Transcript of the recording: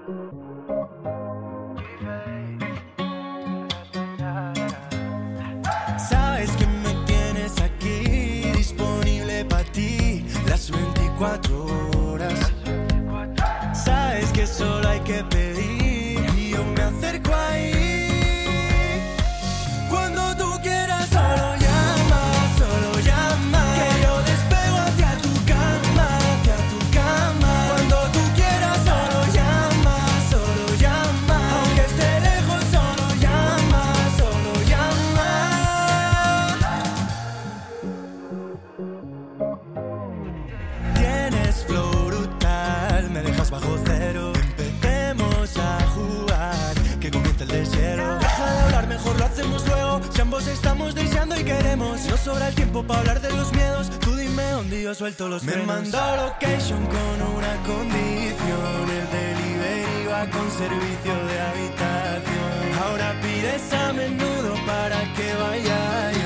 Sabes que me tienes aquí, disponible para ti las 24 horas. Sabes que solo hay que pedir y yo me acerco ahí. Cuando tú quieras solo llama, que yo despego hacia tu cama, Cuando tú quieras solo llama, aunque esté lejos solo llama, Tienes flow brutal, me dejas bajo cero. Empecemos a jugar, que comience el deshielo. Deja de hablar, mejor lo hacemos luego. Si ambos estamos deseando y queremos, no sobra el tiempo para hablar de los miedos. Tú dime dónde yo suelto los frenos. Me mandó location con una condición: el delivery va con servicio de habitación. Ahora pides a menudo para que vaya